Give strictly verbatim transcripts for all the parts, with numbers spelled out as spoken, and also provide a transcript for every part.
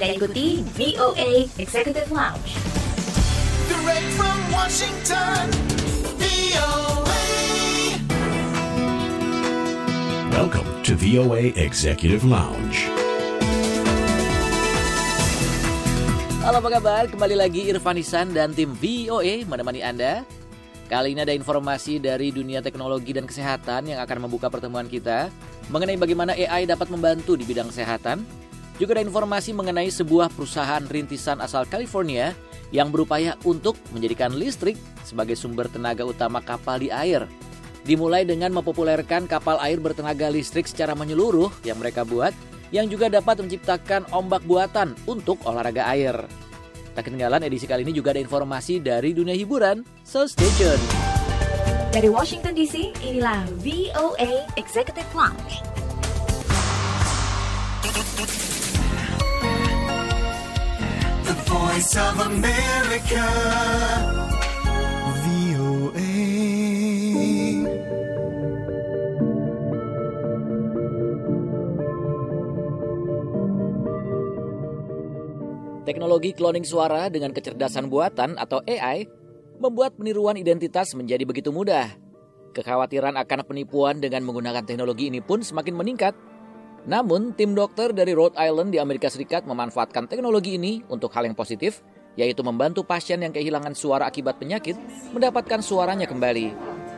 Anda ikuti V O A Executive Lounge. Direct from Washington, V O A. Welcome to V O A Executive Lounge. Halo, apa kabar? Kembali lagi Irfan Ihsan dan tim V O A menemani Anda. Kali ini ada informasi dari dunia teknologi dan kesehatan yang akan membuka pertemuan kita mengenai bagaimana A I dapat membantu di bidang kesehatan. Juga ada informasi mengenai sebuah perusahaan rintisan asal California yang berupaya untuk menjadikan listrik sebagai sumber tenaga utama kapal di air. Dimulai dengan mempopulerkan kapal air bertenaga listrik secara menyeluruh yang mereka buat, yang juga dapat menciptakan ombak buatan untuk olahraga air. Tak ketinggalan edisi kali ini juga ada informasi dari dunia hiburan, so stay tune. Dari Washington D C, inilah V O A Executive Lounge. The Voice of America, V O A. Teknologi cloning suara dengan kecerdasan buatan atau A I membuat peniruan identitas menjadi begitu mudah. Kekhawatiran akan penipuan dengan menggunakan teknologi ini pun semakin meningkat. Namun, tim dokter dari Rhode Island di Amerika Serikat memanfaatkan teknologi ini untuk hal yang positif, yaitu membantu pasien yang kehilangan suara akibat penyakit mendapatkan suaranya kembali.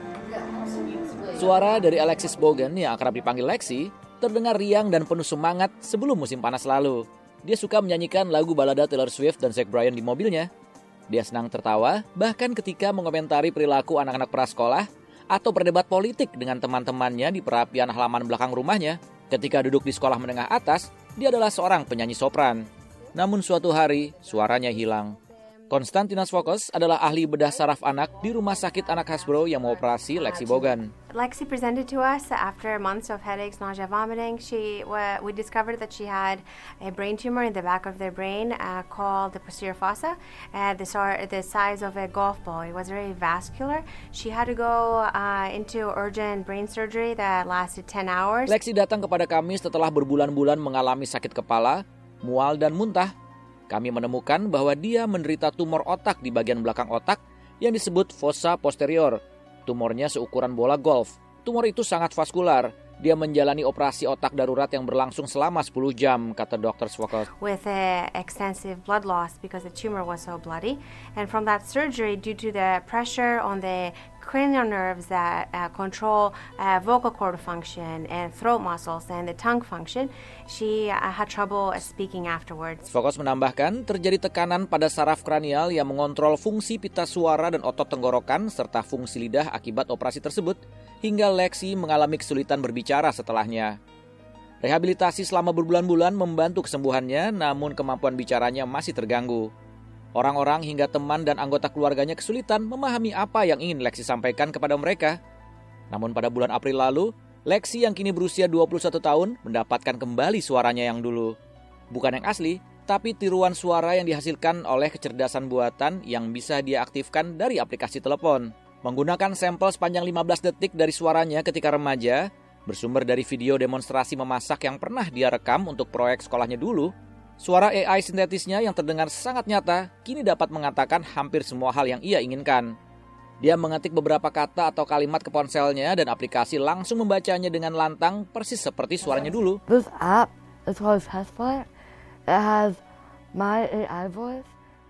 Suara dari Alexis Bogan yang akrab dipanggil Lexi terdengar riang dan penuh semangat sebelum musim panas lalu. Dia suka menyanyikan lagu balada Taylor Swift dan Zach Bryan di mobilnya. Dia senang tertawa, bahkan ketika mengomentari perilaku anak-anak prasekolah atau berdebat politik dengan teman-temannya di perapian halaman belakang rumahnya. Ketika duduk di sekolah menengah atas, dia adalah seorang penyanyi sopran. Namun suatu hari, suaranya hilang. Konstantinos Fokos adalah ahli bedah saraf anak di Rumah Sakit Anak Hasbro yang mengoperasi Lexi Bogan. Lexi presented to us after months of headaches, nausea, vomiting. She uh, we discovered that she had a brain tumor in the back of their brain uh, called the posterior fossa, uh, the, the size of a golf ball. It was very vascular. She had to go uh, into urgent brain surgery that lasted ten hours. Lexi datang kepada kami setelah berbulan-bulan mengalami sakit kepala, mual dan muntah. Kami menemukan bahwa dia menderita tumor otak di bagian belakang otak yang disebut fossa posterior. Tumornya seukuran bola golf. Tumor itu sangat vaskular. Dia menjalani operasi otak darurat yang berlangsung selama sepuluh jam, kata dokter Swokos. With uh, extensive blood loss because the tumor was so bloody. And from that surgery, due to the pressure on the cranial nerves that uh, control uh, vocal cord function and throat muscles and the tongue function, she uh, had trouble speaking afterwards. Swokos menambahkan, terjadi tekanan pada saraf kranial yang mengontrol fungsi pita suara dan otot tenggorokan serta fungsi lidah akibat operasi tersebut, hingga Lexi mengalami kesulitan berbicara setelahnya. Rehabilitasi selama berbulan-bulan membantu kesembuhannya, namun kemampuan bicaranya masih terganggu. Orang-orang hingga teman dan anggota keluarganya kesulitan memahami apa yang ingin Lexi sampaikan kepada mereka. Namun pada bulan April lalu, Lexi yang kini berusia dua puluh satu tahun mendapatkan kembali suaranya yang dulu. Bukan yang asli, tapi tiruan suara yang dihasilkan oleh kecerdasan buatan yang bisa dia aktifkan dari aplikasi telepon. Menggunakan sampel sepanjang lima belas detik dari suaranya ketika remaja, bersumber dari video demonstrasi memasak yang pernah dia rekam untuk proyek sekolahnya dulu, suara A I sintetisnya yang terdengar sangat nyata kini dapat mengatakan hampir semua hal yang ia inginkan. Dia mengetik beberapa kata atau kalimat ke ponselnya dan aplikasi langsung membacanya dengan lantang persis seperti suaranya dulu. This app is called Passport. It has my A I voice.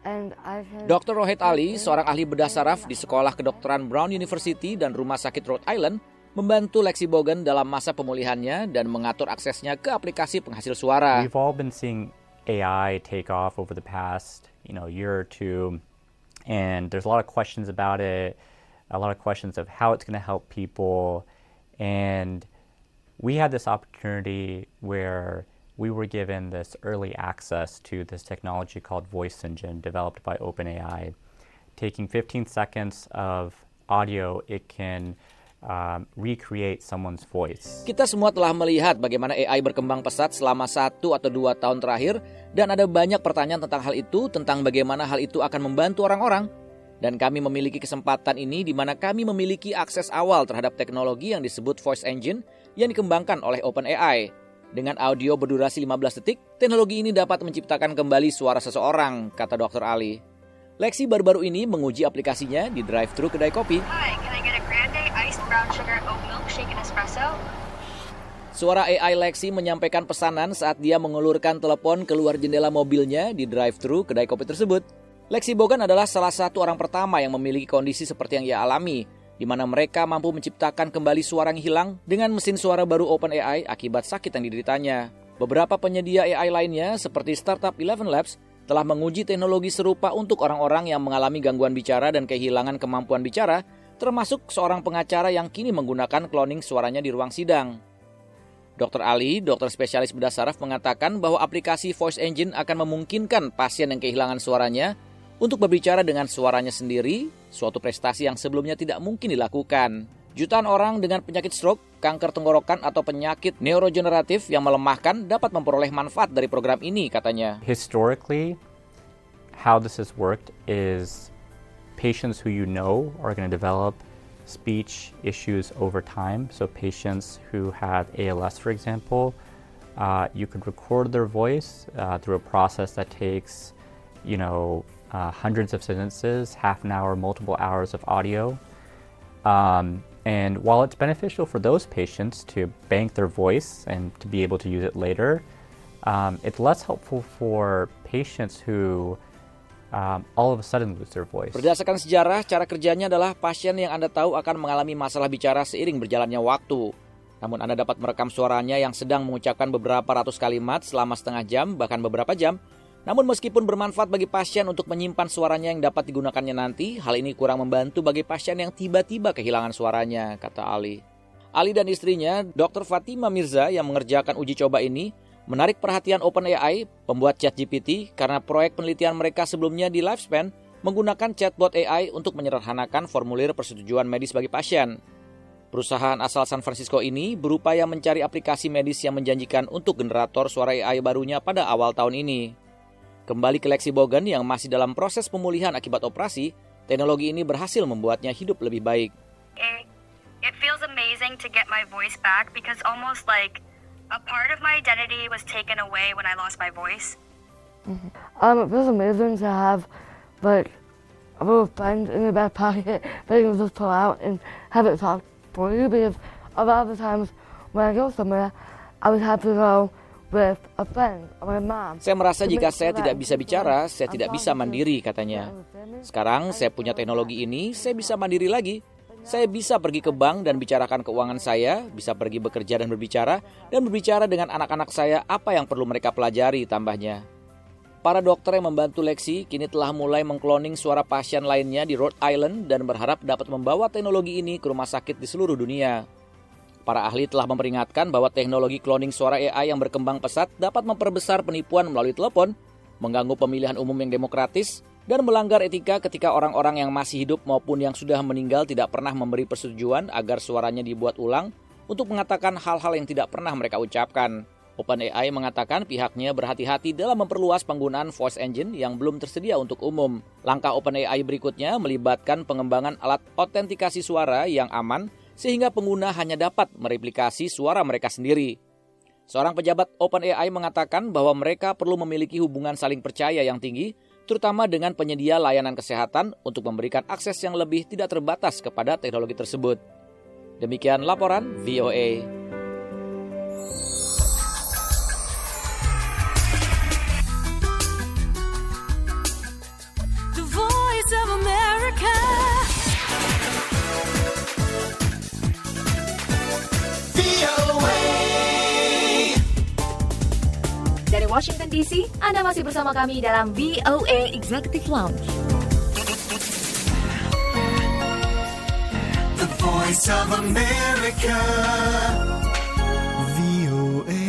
dokter Rohit Ali, seorang ahli bedah saraf di Sekolah Kedokteran Brown University dan Rumah Sakit Rhode Island, membantu Lexi Bogan dalam masa pemulihannya dan mengatur aksesnya ke aplikasi penghasil suara. We've all been seeing A I take off over the past, you know, year or two, and there's a lot of questions about it, a lot of questions of how it's going to help people, and we had this opportunity where we were given this early access to this technology called Voice Engine developed by OpenAI. Taking fifteen seconds of audio, it can um, recreate someone's voice. Kita semua telah melihat bagaimana A I berkembang pesat selama satu atau dua tahun terakhir, dan ada banyak pertanyaan tentang hal itu, tentang bagaimana hal itu akan membantu orang-orang. Dan kami memiliki kesempatan ini di mana kami memiliki akses awal terhadap teknologi yang disebut Voice Engine yang dikembangkan oleh OpenAI. Dengan audio berdurasi lima belas detik, teknologi ini dapat menciptakan kembali suara seseorang, kata dokter Ali. Lexi baru-baru ini menguji aplikasinya di drive-thru kedai kopi. Hi, can I get a grande iced brown sugar oat milk shake and espresso? Suara A I Lexi menyampaikan pesanan saat dia mengulurkan telepon keluar jendela mobilnya di drive-thru kedai kopi tersebut. Lexi Bogan adalah salah satu orang pertama yang memiliki kondisi seperti yang ia alami, di mana mereka mampu menciptakan kembali suara yang hilang dengan mesin suara baru OpenAI akibat sakit yang dideritanya. Beberapa penyedia A I lainnya seperti startup Eleven Labs telah menguji teknologi serupa untuk orang-orang yang mengalami gangguan bicara dan kehilangan kemampuan bicara, termasuk seorang pengacara yang kini menggunakan cloning suaranya di ruang sidang. dokter Ali, dokter spesialis bedah saraf, mengatakan bahwa aplikasi Voice Engine akan memungkinkan pasien yang kehilangan suaranya untuk berbicara dengan suaranya sendiri, suatu prestasi yang sebelumnya tidak mungkin dilakukan. Jutaan orang dengan penyakit stroke, kanker tenggorokan, atau penyakit neurogeneratif yang melemahkan dapat memperoleh manfaat dari program ini, katanya. Historically, how this has worked is patients who you know are going to develop speech issues over time. So patients who have A L S, for example, uh, you could record their voice uh, through a process that takes, you know, Uh, hundreds of sentences, half an hour, multiple hours of audio. Um, and while it's beneficial for those patients to bank their voice and to be able to use it later, um, it's less helpful for patients who um, all of a sudden lose their voice. Berdasarkan sejarah, cara kerjanya adalah pasien yang Anda tahu akan mengalami masalah bicara seiring berjalannya waktu. Namun Anda dapat merekam suaranya yang sedang mengucapkan beberapa ratus kalimat selama setengah jam, bahkan beberapa jam. Namun meskipun bermanfaat bagi pasien untuk menyimpan suaranya yang dapat digunakannya nanti, hal ini kurang membantu bagi pasien yang tiba-tiba kehilangan suaranya, kata Ali. Ali dan istrinya, dokter Fatima Mirza, yang mengerjakan uji coba ini, menarik perhatian OpenAI, pembuat ChatGPT, karena proyek penelitian mereka sebelumnya di Lifespan menggunakan chatbot A I untuk menyederhanakan formulir persetujuan medis bagi pasien. Perusahaan asal San Francisco ini berupaya mencari aplikasi medis yang menjanjikan untuk generator suara A I barunya pada awal tahun ini. Kembali ke Lexi Bogan yang masih dalam proses pemulihan akibat operasi, teknologi ini berhasil membuatnya hidup lebih baik. It, it feels amazing to get my voice back because almost like a part of my identity was taken away when I lost my voice. Mm-hmm. Um, it feels amazing to have like a little friend in your back pocket that you can just pull out and have it talk for you, because a lot of the times when I go somewhere, I would have to go with a friend or my mom. Saya merasa jika saya tidak bisa bicara, saya tidak bisa mandiri, katanya. Sekarang saya punya teknologi ini, saya bisa mandiri lagi. Saya bisa pergi ke bank dan bicarakan keuangan saya, bisa pergi bekerja dan berbicara, dan berbicara dengan anak-anak saya apa yang perlu mereka pelajari, tambahnya. Para dokter yang membantu Lexi kini telah mulai mengkloning suara pasien lainnya di Rhode Island dan berharap dapat membawa teknologi ini ke rumah sakit di seluruh dunia. Para ahli telah memperingatkan bahwa teknologi cloning suara A I yang berkembang pesat dapat memperbesar penipuan melalui telepon, mengganggu pemilihan umum yang demokratis, dan melanggar etika ketika orang-orang yang masih hidup maupun yang sudah meninggal tidak pernah memberi persetujuan agar suaranya dibuat ulang untuk mengatakan hal-hal yang tidak pernah mereka ucapkan. OpenAI mengatakan pihaknya berhati-hati dalam memperluas penggunaan voice engine yang belum tersedia untuk umum. Langkah OpenAI berikutnya melibatkan pengembangan alat autentikasi suara yang aman, sehingga pengguna hanya dapat mereplikasi suara mereka sendiri. Seorang pejabat OpenAI mengatakan bahwa mereka perlu memiliki hubungan saling percaya yang tinggi, terutama dengan penyedia layanan kesehatan untuk memberikan akses yang lebih tidak terbatas kepada teknologi tersebut. Demikian laporan V O A. The Voice of America. Dari Washington D C, Anda masih bersama kami dalam V O A Executive Lounge. The Voice of America. V O A.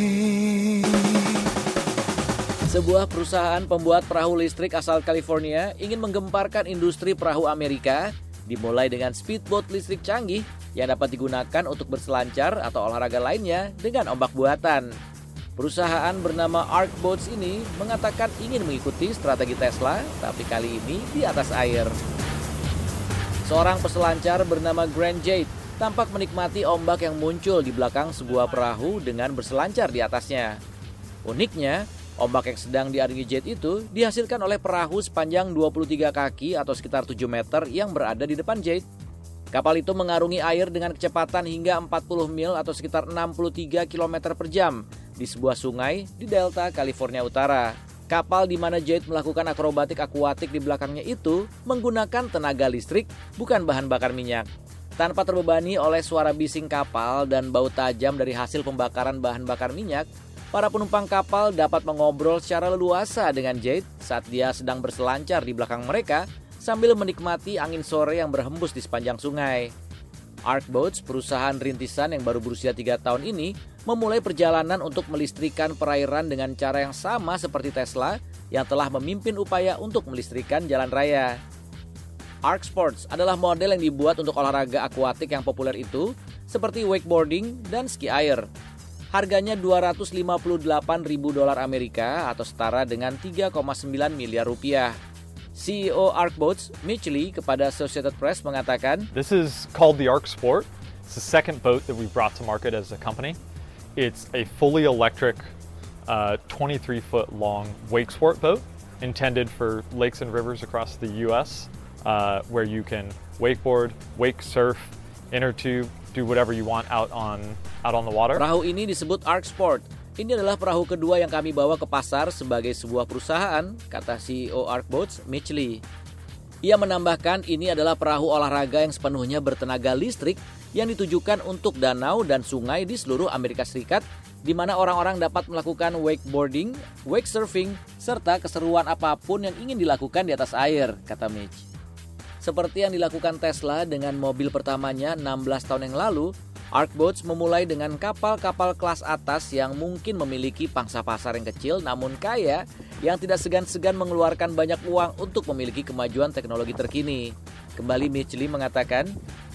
Sebuah perusahaan pembuat perahu listrik asal California ingin menggemparkan industri perahu Amerika, dimulai dengan speedboat listrik canggih yang dapat digunakan untuk berselancar atau olahraga lainnya dengan ombak buatan. Perusahaan bernama Arc Boats ini mengatakan ingin mengikuti strategi Tesla, tapi kali ini di atas air. Seorang peselancar bernama Grant Jade tampak menikmati ombak yang muncul di belakang sebuah perahu dengan berselancar di atasnya. Uniknya, ombak yang sedang diaringi Jade itu dihasilkan oleh perahu sepanjang dua puluh tiga kaki atau sekitar tujuh meter yang berada di depan Jade. Kapal itu mengarungi air dengan kecepatan hingga empat puluh mil atau sekitar enam puluh tiga kilometer per jam di sebuah sungai di Delta, California Utara. Kapal di mana Jade melakukan akrobatik akuatik di belakangnya itu menggunakan tenaga listrik, bukan bahan bakar minyak. Tanpa terbebani oleh suara bising kapal dan bau tajam dari hasil pembakaran bahan bakar minyak, para penumpang kapal dapat mengobrol secara leluasa dengan Jade saat dia sedang berselancar di belakang mereka sambil menikmati angin sore yang berhembus di sepanjang sungai. Ark Boats, perusahaan rintisan yang baru berusia tiga tahun ini, memulai perjalanan untuk melistrikan perairan dengan cara yang sama seperti Tesla yang telah memimpin upaya untuk melistrikan jalan raya. Ark Sports adalah model yang dibuat untuk olahraga akuatik yang populer itu, seperti wakeboarding dan ski air. Harganya dua ratus lima puluh delapan ribu dolar Amerika atau setara dengan tiga koma sembilan miliar rupiah. C E O Ark Boats, Mitch Lee, kepada Associated Press mengatakan, "This is called the Ark Sport. It's the second boat that we've brought to market as a company. It's a fully electric, uh, twenty-three foot long wake sport boat intended for lakes and rivers across the U S, uh, where you can wakeboard, wake surf, inner tube, do whatever you want out on out on the water." Perahu ini disebut Ark Sport. Ini adalah perahu kedua yang kami bawa ke pasar sebagai sebuah perusahaan, kata C E O Ark Boats, Mitch Lee. Ia menambahkan ini adalah perahu olahraga yang sepenuhnya bertenaga listrik yang ditujukan untuk danau dan sungai di seluruh Amerika Serikat, di mana orang-orang dapat melakukan wakeboarding, wake surfing, serta keseruan apapun yang ingin dilakukan di atas air, kata Mitch. Seperti yang dilakukan Tesla dengan mobil pertamanya enam belas tahun yang lalu, Ark Boats memulai dengan kapal-kapal kelas atas yang mungkin memiliki pangsa pasar yang kecil namun kaya, yang tidak segan-segan mengeluarkan banyak uang untuk memiliki kemajuan teknologi terkini. Kembali Mitch Lee mengatakan,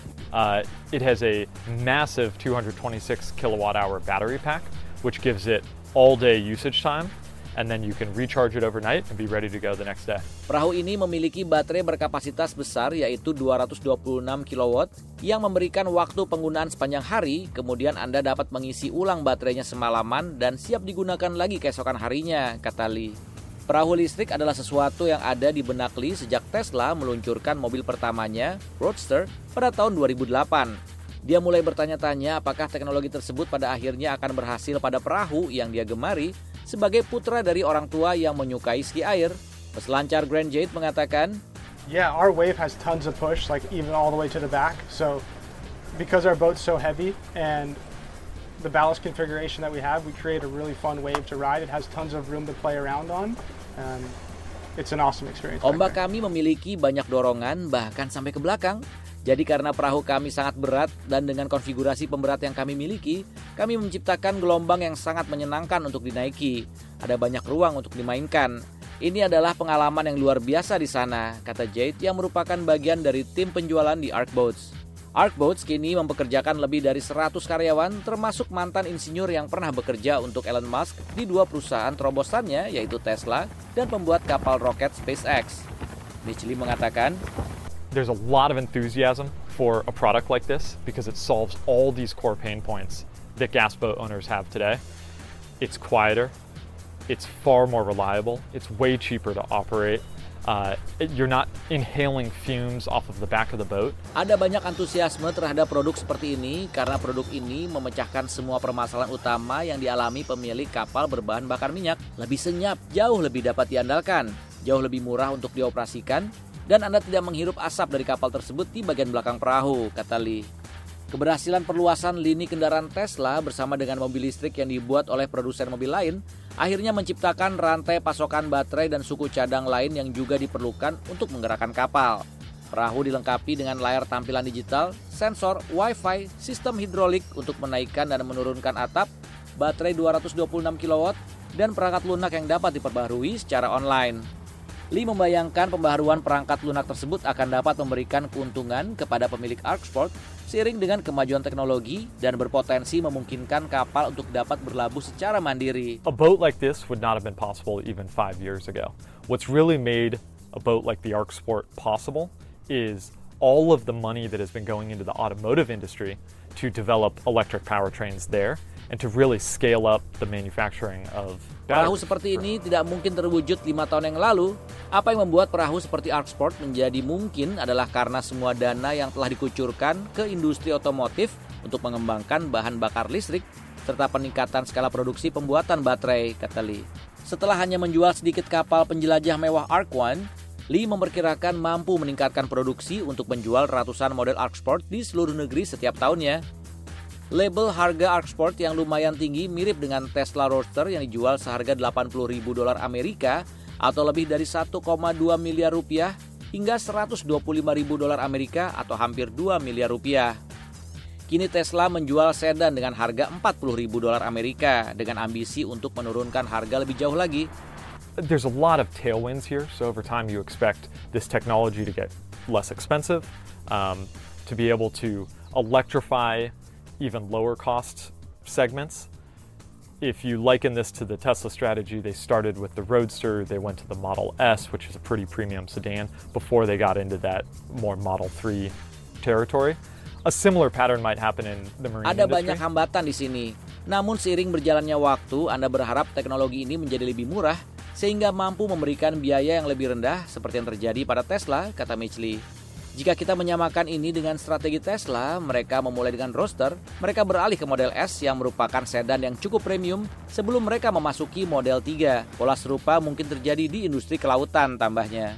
uh, it has a massive two hundred twenty-six kilowatt hour battery pack, which gives it all-day usage time, and then you can recharge it overnight and be ready to go the next day. Perahu ini memiliki baterai berkapasitas besar yaitu dua ratus dua puluh enam kilowatt yang memberikan waktu penggunaan sepanjang hari, kemudian Anda dapat mengisi ulang baterainya semalaman dan siap digunakan lagi keesokan harinya, kata Lee. Perahu listrik adalah sesuatu yang ada di benak Lee sejak Tesla meluncurkan mobil pertamanya, Roadster, pada tahun dua ribu delapan. Dia mulai bertanya-tanya apakah teknologi tersebut pada akhirnya akan berhasil pada perahu yang dia gemari sebagai putra dari orang tua yang menyukai ski air. Peselancar Grand Jade mengatakan, "Yeah, our wave has tons of push, like even all the way to the back. So because our boat's so heavy and the ballast configuration that we have, we create a really fun wave to ride. It has tons of room to play around on. Um, it's an awesome experience." Ombak kami memiliki banyak dorongan bahkan sampai ke belakang. Jadi karena perahu kami sangat berat dan dengan konfigurasi pemberat yang kami miliki, kami menciptakan gelombang yang sangat menyenangkan untuk dinaiki. Ada banyak ruang untuk dimainkan. Ini adalah pengalaman yang luar biasa di sana, kata Jade yang merupakan bagian dari tim penjualan di Ark Boats. Ark Boats kini mempekerjakan lebih dari seratus karyawan, termasuk mantan insinyur yang pernah bekerja untuk Elon Musk di dua perusahaan terobosannya, yaitu Tesla dan pembuat kapal roket SpaceX. Mitch Lee mengatakan, "There's a lot of enthusiasm for a product like this because it solves all these core pain points that gas boat owners have today. It's quieter, it's far more reliable, it's way cheaper to operate. Uh, you're not inhaling fumes off of the back of the boat." Ada banyak antusiasme terhadap produk seperti ini karena produk ini memecahkan semua permasalahan utama yang dialami pemilik kapal berbahan bakar minyak. Lebih senyap, jauh lebih dapat diandalkan, jauh lebih murah untuk dioperasikan, dan Anda tidak menghirup asap dari kapal tersebut di bagian belakang perahu, kata Lee. Keberhasilan perluasan lini kendaraan Tesla bersama dengan mobil listrik yang dibuat oleh produsen mobil lain akhirnya menciptakan rantai pasokan baterai dan suku cadang lain yang juga diperlukan untuk menggerakkan kapal. Perahu dilengkapi dengan layar tampilan digital, sensor, wifi, sistem hidrolik untuk menaikkan dan menurunkan atap, baterai dua ratus dua puluh enam kilowatt, dan perangkat lunak yang dapat diperbaharui secara online. Lee membayangkan pembaharuan perangkat lunak tersebut akan dapat memberikan keuntungan kepada pemilik Ark Sport seiring dengan kemajuan teknologi dan berpotensi memungkinkan kapal untuk dapat berlabuh secara mandiri. A boat like this would not have been possible even five years ago. What's really made a boat like the Ark Sport possible is all of the money that has been going into the automotive industry to develop electric powertrains there and to really scale up the manufacturing of Perahu batteries. seperti ini tidak mungkin terwujud lima tahun yang lalu. Apa yang membuat perahu seperti ArcSport menjadi mungkin adalah karena semua dana yang telah dikucurkan ke industri otomotif untuk mengembangkan bahan bakar listrik serta peningkatan skala produksi pembuatan baterai, kata Lee. Setelah hanya menjual sedikit kapal penjelajah mewah Arc One, Lee memperkirakan mampu meningkatkan produksi untuk menjual ratusan model ArcSport di seluruh negeri setiap tahunnya. Label harga ArcSport yang lumayan tinggi mirip dengan Tesla Roadster yang dijual seharga delapan puluh ribu dolar Amerika atau lebih dari satu koma dua miliar rupiah hingga seratus dua puluh lima ribu dolar Amerika atau hampir dua miliar rupiah. Kini Tesla menjual sedan dengan harga empat puluh ribu dolar Amerika dengan ambisi untuk menurunkan harga lebih jauh lagi. There's a lot of tailwinds here, so over time you expect this technology to get less expensive, um, to be able to electrify even lower cost segments. If you liken this to the Tesla strategy, they started with the Roadster, they went to the Model S, which is a pretty premium sedan, before they got into that more Model three territory. A similar pattern might happen in the marine Ada industry. banyak hambatan di sini. Namun seiring berjalannya waktu, Anda berharap teknologi ini menjadi lebih murah sehingga mampu memberikan biaya yang lebih rendah seperti yang terjadi pada Tesla, kata Mitch Lee. Jika kita menyamakan ini dengan strategi Tesla, mereka memulai dengan Roadster, mereka beralih ke model S yang merupakan sedan yang cukup premium sebelum mereka memasuki model tiga. Pola serupa mungkin terjadi di industri kelautan, tambahnya.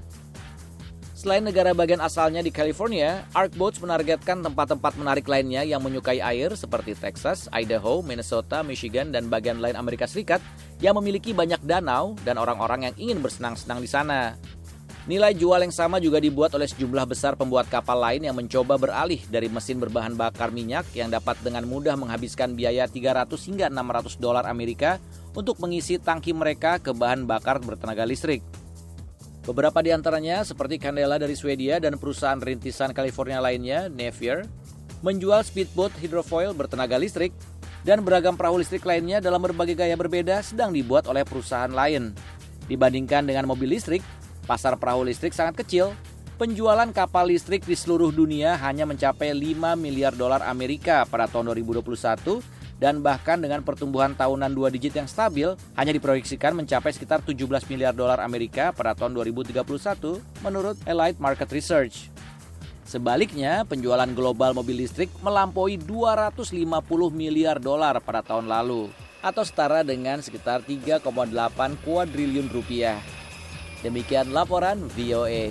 Selain negara bagian asalnya di California, Arc Boats menargetkan tempat-tempat menarik lainnya yang menyukai air seperti Texas, Idaho, Minnesota, Michigan, dan bagian lain Amerika Serikat yang memiliki banyak danau dan orang-orang yang ingin bersenang-senang di sana. Nilai jual yang sama juga dibuat oleh sejumlah besar pembuat kapal lain yang mencoba beralih dari mesin berbahan bakar minyak yang dapat dengan mudah menghabiskan biaya tiga ratus hingga enam ratus dolar Amerika untuk mengisi tangki mereka ke bahan bakar bertenaga listrik. Beberapa di antaranya seperti Candela dari Swedia dan perusahaan rintisan California lainnya, Navier, menjual speedboat hidrofoil bertenaga listrik dan beragam perahu listrik lainnya dalam berbagai gaya berbeda sedang dibuat oleh perusahaan lain. Dibandingkan dengan mobil listrik, pasar perahu listrik sangat kecil. Penjualan kapal listrik di seluruh dunia hanya mencapai lima miliar dolar Amerika pada tahun dua ribu dua puluh satu dan bahkan dengan pertumbuhan tahunan dua digit yang stabil hanya diproyeksikan mencapai sekitar tujuh belas miliar dolar Amerika pada tahun dua ribu tiga puluh satu menurut Elite Market Research. Sebaliknya, penjualan global mobil listrik melampaui dua ratus lima puluh miliar dolar pada tahun lalu atau setara dengan sekitar tiga koma delapan kuadriliun rupiah. Demikian laporan V O A.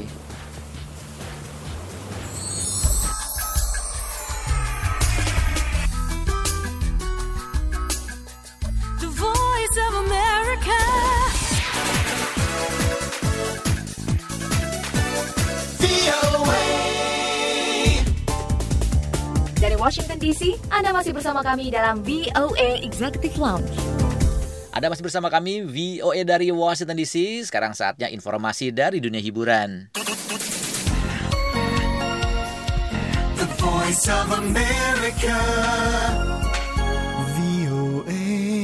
The Voice of America. V O A. Dari Washington D C, Anda masih bersama kami dalam V O A Executive Lounge. Anda masih bersama kami V O A dari Washington D C. Sekarang saatnya informasi dari dunia hiburan. The Voice of America. V O A.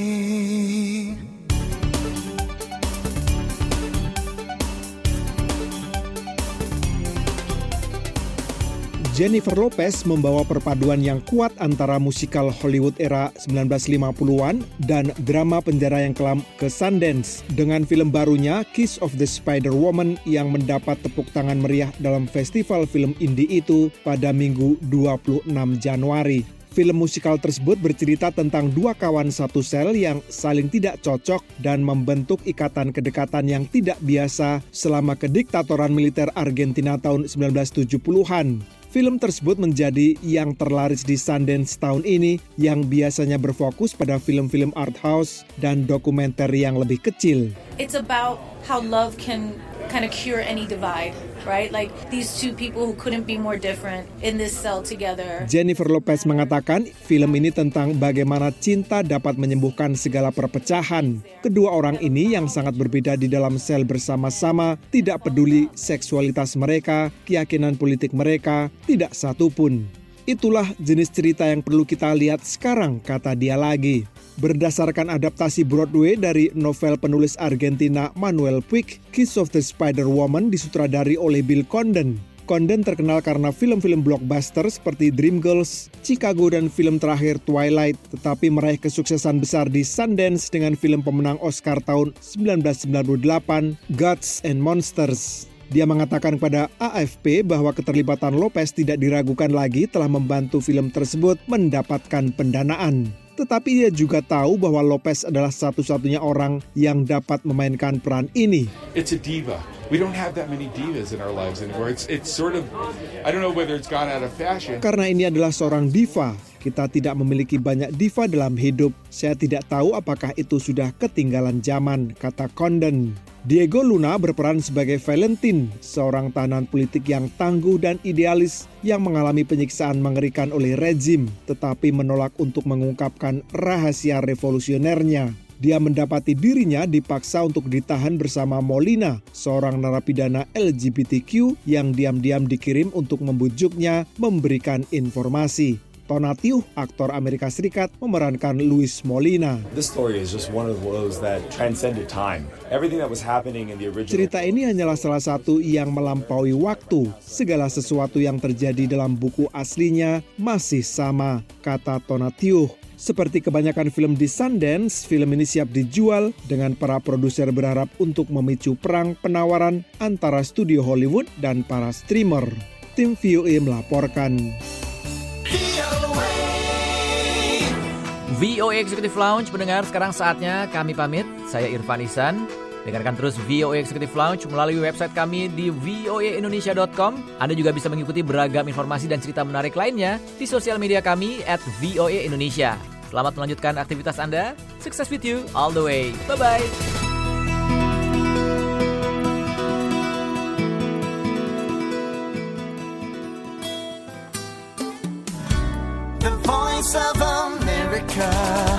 Jennifer Lopez membawa perpaduan yang kuat antara musikal Hollywood era sembilan belas lima puluhan dan drama penjara yang kelam ke Sundance dengan film barunya Kiss of the Spider Woman yang mendapat tepuk tangan meriah dalam festival film indie itu pada Minggu dua puluh enam Januari. Film musikal tersebut bercerita tentang dua kawan satu sel yang saling tidak cocok dan membentuk ikatan kedekatan yang tidak biasa selama kediktatoran militer Argentina tahun sembilan belas tujuh puluhan. Film tersebut menjadi yang terlaris di Sundance tahun ini yang biasanya berfokus pada film-film art house dan dokumenter yang lebih kecil. It's about how love can kind of cure any divide, right? Like these two people who couldn't be more different in this cell together. Jennifer Lopez mengatakan film ini tentang bagaimana cinta dapat menyembuhkan segala perpecahan. Kedua orang ini yang sangat berbeda di dalam sel bersama-sama, tidak peduli seksualitas mereka, keyakinan politik mereka, tidak satu pun. Itulah jenis cerita yang perlu kita lihat sekarang, kata dia lagi. Berdasarkan adaptasi Broadway dari novel penulis Argentina Manuel Puig, Kiss of the Spider Woman disutradari oleh Bill Condon. Condon terkenal karena film-film blockbuster seperti Dreamgirls, Chicago, dan film terakhir Twilight, tetapi meraih kesuksesan besar di Sundance dengan film pemenang Oscar tahun sembilan belas sembilan puluh delapan, Gods and Monsters. Dia mengatakan kepada A F P bahwa keterlibatan Lopez tidak diragukan lagi telah membantu film tersebut mendapatkan pendanaan. Tetapi dia juga tahu bahwa Lopez adalah satu-satunya orang yang dapat memainkan peran ini. It's a diva. We don't have that many divas in our lives anymore. It's it's sort of, I don't know whether it's gone out of fashion. Karena ini adalah seorang diva, kita tidak memiliki banyak diva dalam hidup. Saya tidak tahu apakah itu sudah ketinggalan zaman, kata Condon. Diego Luna berperan sebagai Valentine, seorang tahanan politik yang tangguh dan idealis yang mengalami penyiksaan mengerikan oleh rezim, tetapi menolak untuk mengungkapkan rahasia revolusionernya. Dia mendapati dirinya dipaksa untuk ditahan bersama Molina, seorang narapidana L G B T Q yang diam-diam dikirim untuk membujuknya memberikan informasi. Tonatiuh, aktor Amerika Serikat, memerankan Luis Molina. This story is just one of those that transcended time. Everything that was happening in the original. Cerita ini hanyalah salah satu yang melampaui waktu. Segala sesuatu yang terjadi dalam buku aslinya masih sama, kata Tonatiuh. Seperti kebanyakan film di Sundance, film ini siap dijual dengan para produser berharap untuk memicu perang penawaran antara studio Hollywood dan para streamer. Tim V O A melaporkan. V O A Executive Lounge mendengar, sekarang saatnya kami pamit. Saya Irfan Ihsan. Dengarkan terus V O A Executive Lounge melalui website kami di v o a indonesia dot com. Anda juga bisa mengikuti beragam informasi dan cerita menarik lainnya di sosial media kami at V O A Indonesia. Selamat melanjutkan aktivitas Anda. Success with you all the way. Bye-bye. The Voice of America.